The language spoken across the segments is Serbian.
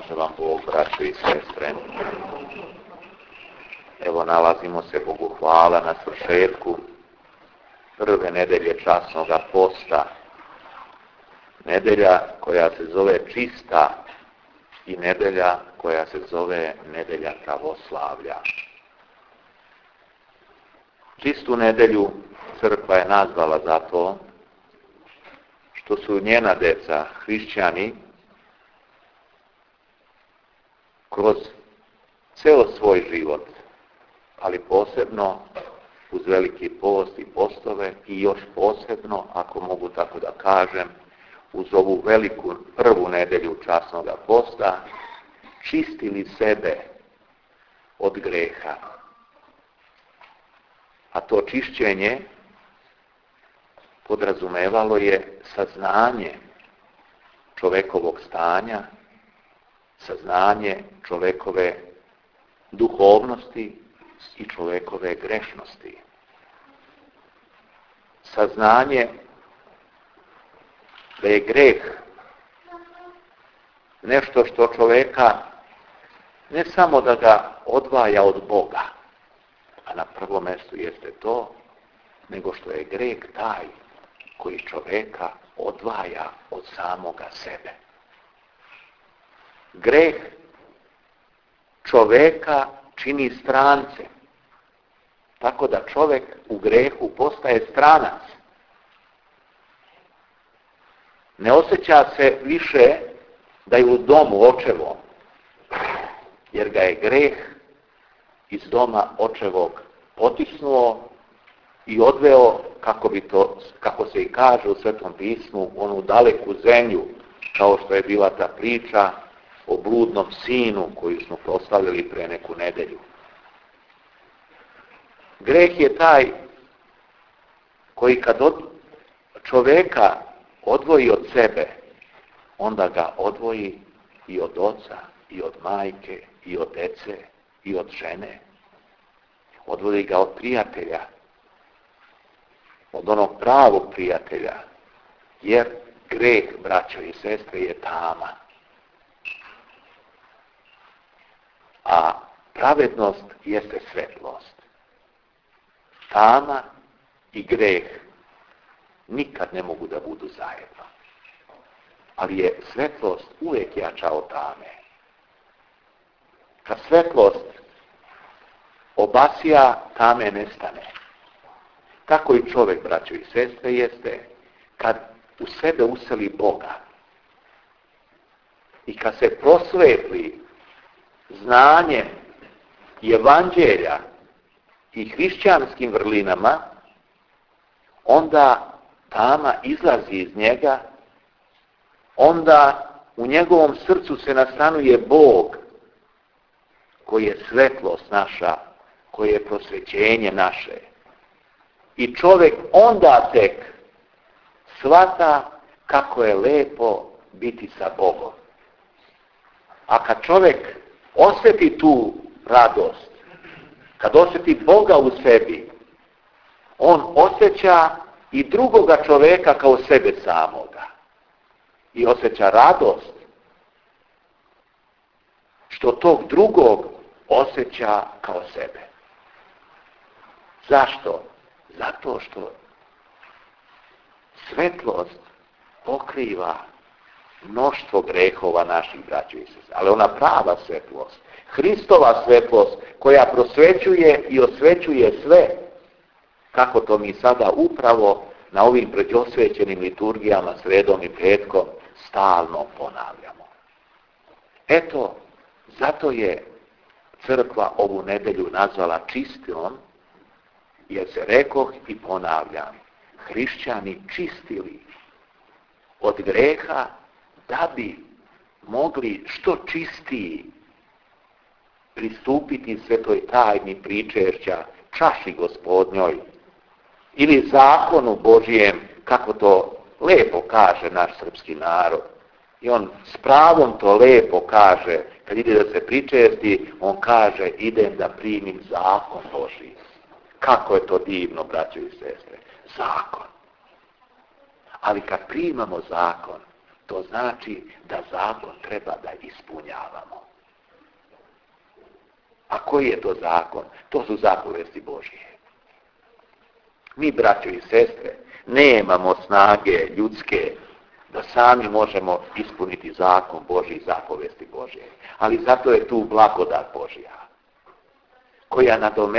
Pomaže vam Bog, braćo i sestre. Evo nalazimo se, Bogu hvala, na svršetku prve nedelje časnoga posta. Nedelja koja se zove čista i nedelja koja se zove nedelja pravoslavlja. Čistu nedelju crkva je nazvala zato što su njena deca, hrišćani, kroz ceo svoj život, ali posebno uz veliki post i postove i još posebno, ako mogu tako da kažem, uz ovu veliku prvu nedelju časnoga posta, čistili sebe od greha. A to čišćenje podrazumevalo je saznanje čovekovog stanja, saznanje čovekove duhovnosti i čovekove grešnosti. Saznanje da je greh nešto što čoveka ne samo da ga odvaja od Boga, a na prvom mjestu jeste to, nego što je greh taj koji čoveka odvaja od samoga sebe. Greh čoveka čini strance, tako da čovek u grehu postaje stranac. Ne osjeća se više da je u domu očevom, jer ga je greh iz doma očevog potisnuo i odveo, kako se i kaže u Svetom pismu, onu daleku zemlju, kao što je bila ta priča o bludnom sinu koju smo proslavili pre neku nedelju. Greh je taj koji kad čoveka odvoji od sebe, onda ga odvoji i od oca, i od majke, i od dece, i od žene. Odvoji ga od prijatelja, od onog pravog prijatelja, jer greh, braćo i sestre, je tama. A pravednost jeste svetlost. Tama i greh nikad ne mogu da budu zajedno. Ali je svetlost uvijek jača od tame. Kad svetlost obasja, tame nestane. Tako i čovjek, braćo i sestre, jeste kad u sebe useli Boga i kad se prosvetli znanjem evanđelja i hrišćanskim vrlinama, onda tama izlazi iz njega, onda u njegovom srcu se nastanuje Bog, koji je svetlost naša, koji je prosvećenje naše. I čovjek onda tek shvata kako je lepo biti sa Bogom. A kad čovjek osjeti tu radost, kad osjeti Boga u sebi, on osjeća i drugoga čovjeka kao sebe samoga. I osjeća radost što tog drugog osjeća kao sebe. Zašto? Zato što svetlost pokriva mnoštvo grehova naših braća i sestara. Ali ona prava svetlost, Hristova svetlost koja prosvećuje i osvećuje sve, kako to mi sada upravo na ovim pređosvećenim liturgijama sredom i petkom stalno ponavljamo. Eto, zato je crkva ovu nedelju nazvala čistilom, jer se rekoh i ponavljam, hrišćani čistili od greha da bi mogli što čistiji pristupiti svetoj tajni pričešća, čaši Gospodnjoj ili zakonu Božijem, kako to lepo kaže naš srpski narod. I on s pravom to lepo kaže, kad ide da se pričesti, on kaže idem da primim zakon Božji. Kako je to divno, braćo i sestre. Zakon. Ali kad primamo zakon, to znači da zakon treba da ispunjavamo. A koji je to zakon? To su zapovesti Božje. Mi, braćo i sestre, nemamo snage ljudske da sami možemo ispuniti zakon Božji i zapovesti Božje. Ali zato je tu blagodat Božja, koja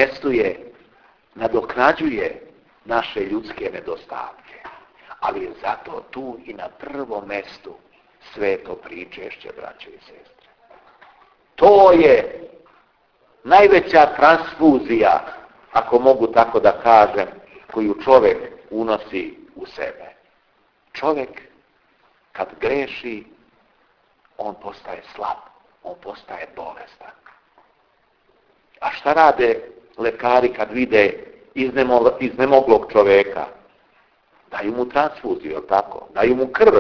nadoknađuje naše ljudske nedostatke. Ali je zato tu i na prvom mjestu sveto pričešće, braćo i sestre. To je najveća transfuzija, ako mogu tako da kažem, koju čovjek unosi u sebe. Čovjek kad greši, on postaje slab, on postaje bolestan. A šta rade lekari kad vide iznemoglog čovjeka? Daju mu transfuziju, jel tako? Daju mu krv.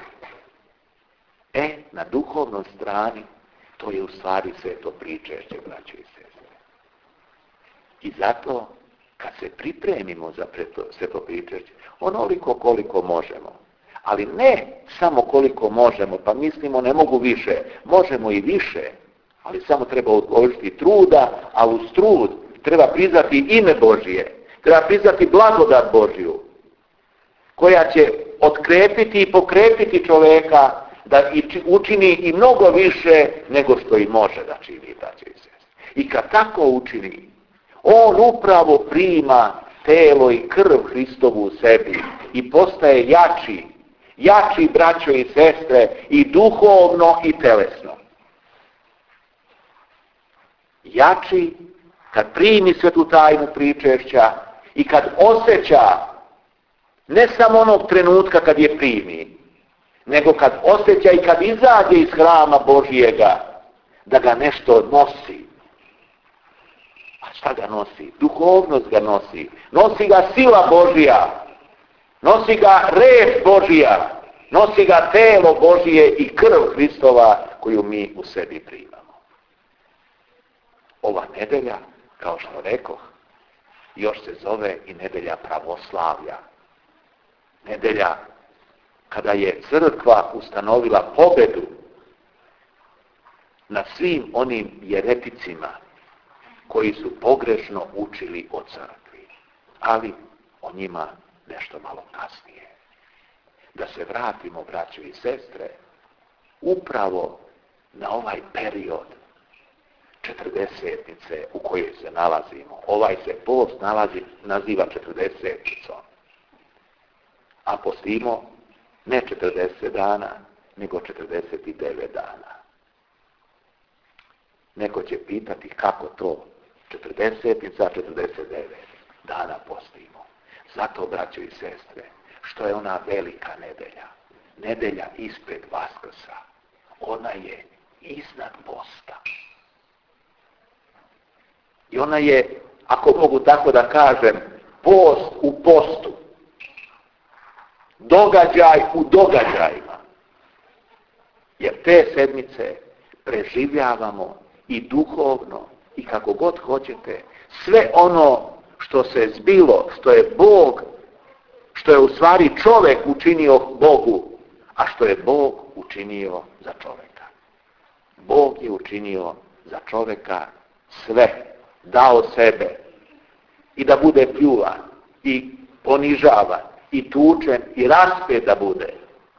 Na duhovnoj strani to je u stvari sveto pričešće, braćo i sestre. I zato, kad se pripremimo za sveto pričešće, onoliko koliko možemo, ali ne samo koliko možemo, pa mislimo ne mogu više, možemo i više, ali samo treba uložiti truda, a uz trud treba priznati ime Božje, treba priznati blagodat Božju, koja će otkrepiti i pokrepiti čovjeka da učini i mnogo više nego što i može da čini, braćo i sestre. I kad tako učini, on upravo prima telo i krv Hristovu u sebi i postaje jači, braćo i sestre, i duhovno i telesno. Jači kad primi svetu tajnu pričešća i kad osjeća ne samo onog trenutka kad je primi, nego kad osjeća i kad izađe iz hrama Božijega, da ga nešto nosi. A šta ga nosi? Duhovnost ga nosi. Nosi ga sila Božija. Nosi ga reč Božija. Nosi ga telo Božije i krv Hristova koju mi u sebi primamo. Ova nedelja, kao što rekoh, još se zove i nedelja pravoslavlja. Nedelja kada je crkva ustanovila pobedu nad svim onim jereticima koji su pogrešno učili o crkvi. Ali o njima nešto malo kasnije. Da se vratimo, braćo i sestre, upravo na ovaj period 40-nice u kojoj se nalazimo. Ovaj se post naziva 40-nicom. A postimo ne 40 dana, nego 49 dana. Neko će pitati kako to 40-nica, 49 dana postimo. Zato, braćo i sestre, što je ona velika nedelja, nedelja ispred Vaskrsa, ona je iznad posta. I ona je, ako mogu tako da kažem, post u postu. Događaj u događajima. Jer te sedmice preživljavamo i duhovno i kako god hoćete. Sve ono što se zbilo, što je Bog, što je u stvari čovjek učinio Bogu, a što je Bog učinio za čovjeka. Bog je učinio za čovjeka sve, dao sebe i da bude pljuvan i ponižavan i tučen i raspet da bude.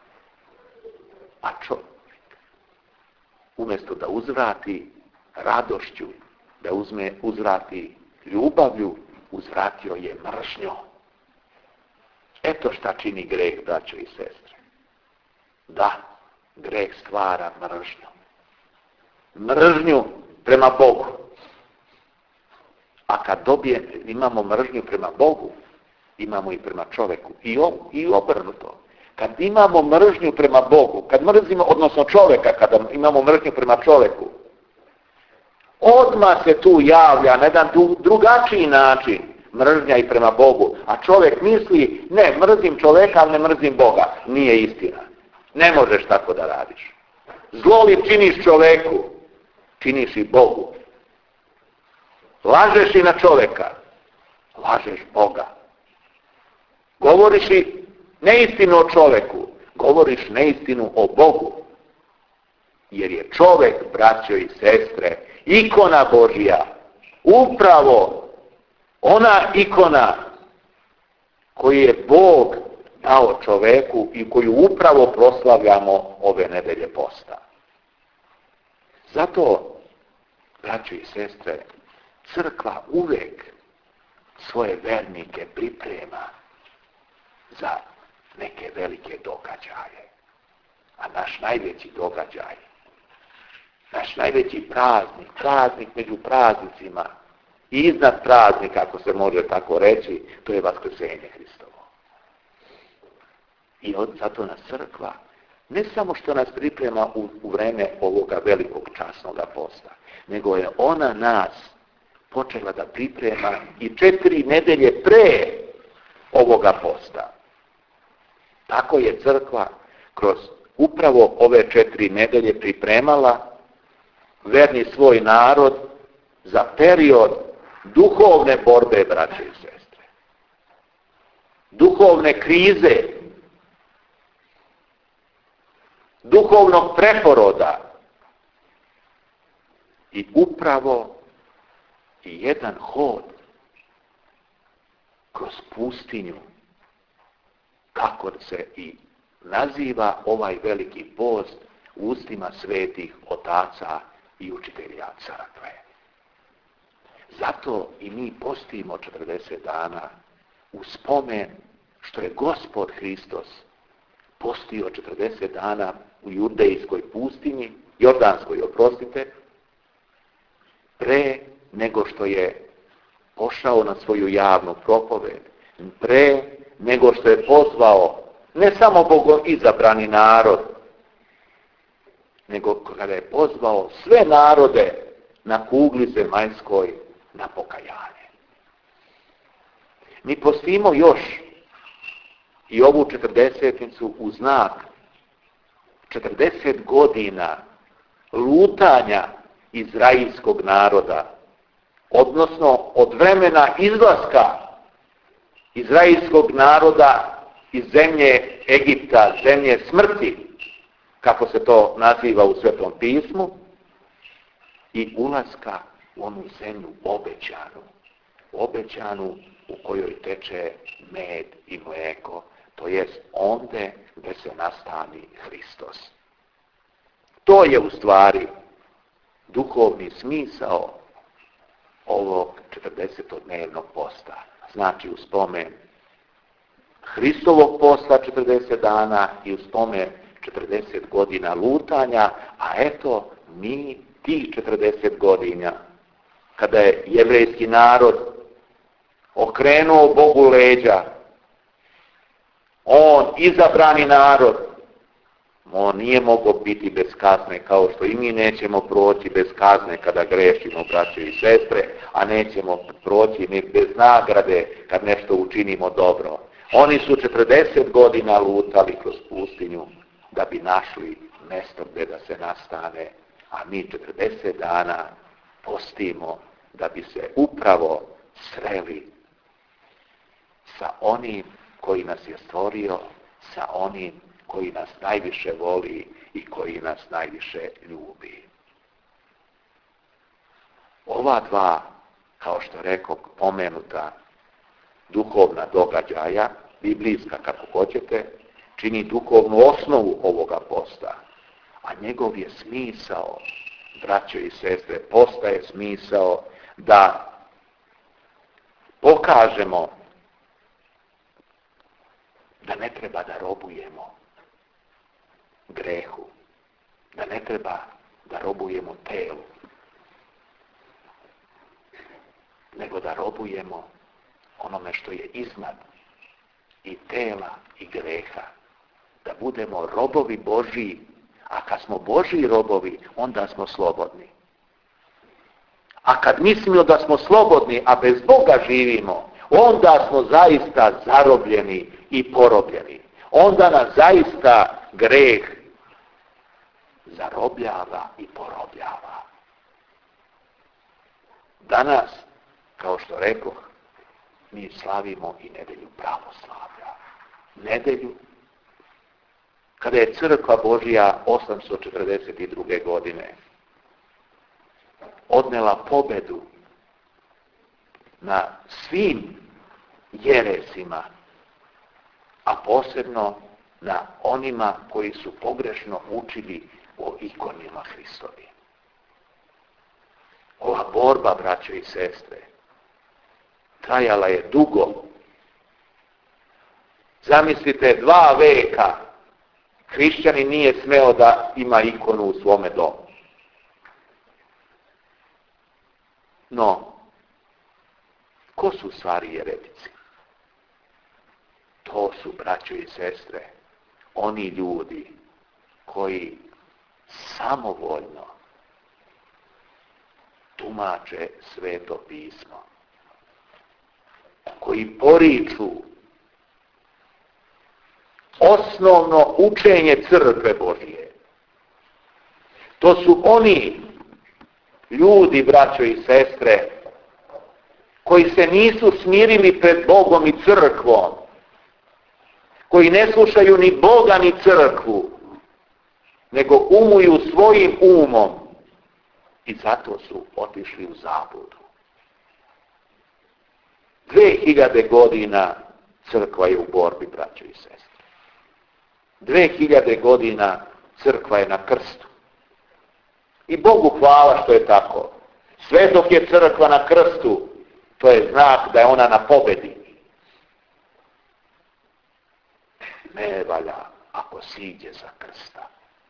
A čovjek, umjesto da uzvrati radošću, da uzvrati ljubavlju, uzvratio je mržnjom. Eto šta čini greh, braćo i sestre. Da, greh stvara mržnju. Mržnju prema Bogu. A kad imamo mržnju prema Bogu, imamo i prema čovjeku. I obrnuto. Kad imamo mržnju prema Bogu, kad mrzimo, odnosno čovjeka, kada imamo mržnju prema čovjeku, odmah se tu javlja na jedan drugačiji način mržnja i prema Bogu. A čovjek misli, ne, mrzim čovjeka, ali ne mrzim Boga. Nije istina. Ne možeš tako da radiš. Zlo li činiš čovjeku, činiš i Bogu. Lažeš i na čovjeka, lažeš Boga. Govoriš i neistinu o čovjeku, govoriš neistinu o Bogu. Jer je čovjek, braćo i sestre, ikona Božja, upravo ona ikona koju je Bog dao čoveku i koju upravo proslavljamo ove nedelje posta. Zato, braćo i sestre, crkva uvek svoje vernike priprema za neke velike događaje. A naš najveći događaj, naš najveći praznik među praznicima, i iznad praznika, ako se može tako reći, to je vaskrsenje Hristovo. I zato nas crkva, ne samo što nas priprema u vreme ovoga velikog časnoga posta, nego je ona nas počela da priprema i 4 nedelje pre ovoga posta. Tako je crkva kroz upravo ove 4 nedelje pripremala verni svoj narod za period duhovne borbe, braće i sestre. Duhovne krize, duhovnog preporoda i upravo i jedan hod kroz pustinju, kako se i naziva ovaj veliki post u ustima svetih otaca i učitelja crkve. Zato i mi postimo 40 dana u spomen što je Gospod Hristos postio 40 dana u judejskoj pustinji, jordanskoj, oprostite, pre nego što je pošao na svoju javnu propoved, pre nego što je pozvao ne samo Bogom izabrani narod, nego kada je pozvao sve narode na kugli zemaljskoj na pokajanje. Mi postimo još i ovu 40-nicu u znak 40 godina lutanja izraelskog naroda, odnosno od vremena izlaska izraelskog naroda iz zemlje Egipta, zemlje smrti, kako se to naziva u Svetom pismu, i ulaska u onu zemlju obećanu u kojoj teče med i mlijeko, to jest onde gdje se nastani Hristos. To je u stvari duhovni smisao ovog 40-dnevnog posta. Znači u spomen Hristovog posta 40 dana i u spomen 40 godina lutanja, a eto mi tih 40 godina, kada je jevrejski narod okrenuo Bogu leđa, on, izabrani narod, on nije mogao biti bez kazne, kao što i mi nećemo proći bez kazne kada grešimo, braće i sestre, a nećemo proći ni bez nagrade kad nešto učinimo dobro. Oni su 40 godina lutali kroz pustinju da bi našli mjesto gdje da se nastane, a mi 40 dana postimo da bi se upravo sreli sa onim koji nas je stvorio, sa onim koji nas najviše voli i koji nas najviše ljubi. Ova dva, kao što rekao, pomenuta duhovna događaja, biblijska kako hoćete, čini duhovnu osnovu ovoga posta, a njegov je smisao, braćo i sestre, posta je smisao da pokažemo da ne treba da robujemo grehu, da ne treba da robujemo telu, nego da robujemo onome što je iznad i tela i greha, da budemo robovi Božji, a kad smo Božji robovi, onda smo slobodni. A kad mislimo da smo slobodni, a bez Boga živimo, onda smo zaista zarobljeni i porobljeni. Onda nas zaista greh zarobljava i porobljava. Danas, kao što rekoh, mi slavimo i nedelju pravoslavlja. Nedelju kada je Crkva Božja 842. godine odnela pobedu na svim jeresima, a posebno na onima koji su pogrešno učili o ikonima Hristovi. Ova borba, braćo i sestre, trajala je dugo. Zamislite, 2 veka hrišćanin nije smeo da ima ikonu u svome domu. No, ko su stvari jeretici? To su, braćo i sestre, oni ljudi koji samovoljno tumače Sveto pismo, koji poriču osnovno učenje crkve Božije. To su oni ljudi, braćo i sestre, koji se nisu smirili pred Bogom i crkvom, koji ne slušaju ni Boga ni crkvu, nego umuju svojim umom i zato su otišli u zabludu. 2000 godina crkva je u borbi, braćo i sestre. 2000 godina crkva je na krstu. I Bogu hvala što je tako. Sve dok je crkva na krstu, to je znak da je ona na pobedi. Ne valja ako siđe za krsta.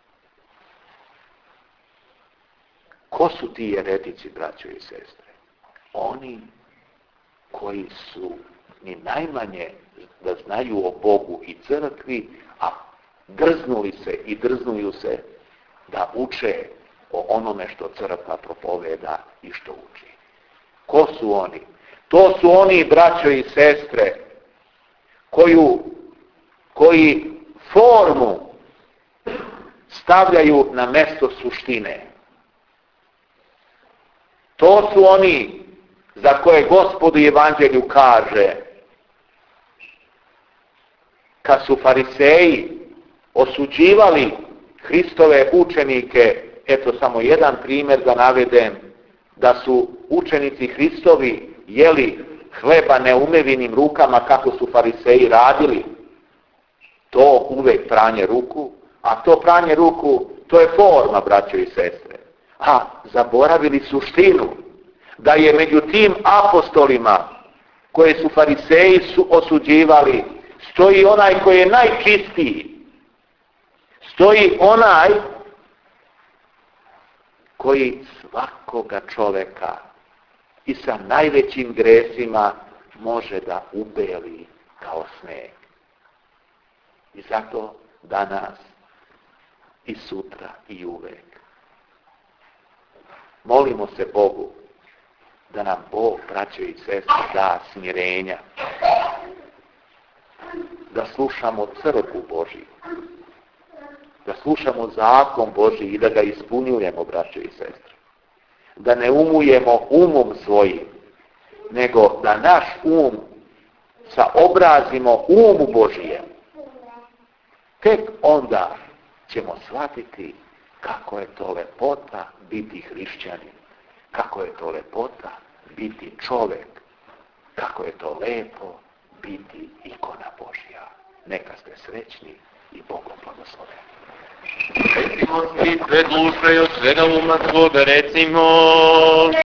Ko su ti jeretici, braćo i sestre? Oni koji su ni najmanje da znaju o Bogu i crkvi, a drznuli se i drznuju se da uče o onome što crkva propoveda i što uči. Ko su oni? To su oni, braćo i sestre, koji formu stavljaju na mjesto suštine. To su oni za koje Gospod u Evanđelju kaže, kad su fariseji osuđivali Hristove učenike, eto samo jedan primjer da navedem, da su učenici Hristovi jeli hleba neumevinim rukama kako su fariseji radili, to uvek pranje ruku, a to pranje ruku, to je forma, braćo i sestre. A zaboravili suštinu, da je među tim apostolima koje su fariseji osuđivali, stoji onaj koji je najčistiji, stoji onaj koji svakoga čoveka i sa najvećim gresima može da ubeli kao sneg. I zato danas i sutra i uvek molimo se Bogu da nam Bog, braćo i sestre, da smirenja, da slušamo crkvu Božiju, da slušamo zakon Božji i da ga ispunjujemo, braćo i sestre. Da ne umujemo umom svojim, nego da naš um saobrazimo umu Božijem. Tek onda ćemo shvatiti kako je to lepota biti hrišćanin, kako je to lepota biti čovjek, kako je to lepo biti ikona Božja. Neka ste srećni i Bogom blagosloveni. Recimo svi sve duše i od svega uma svoga recimo.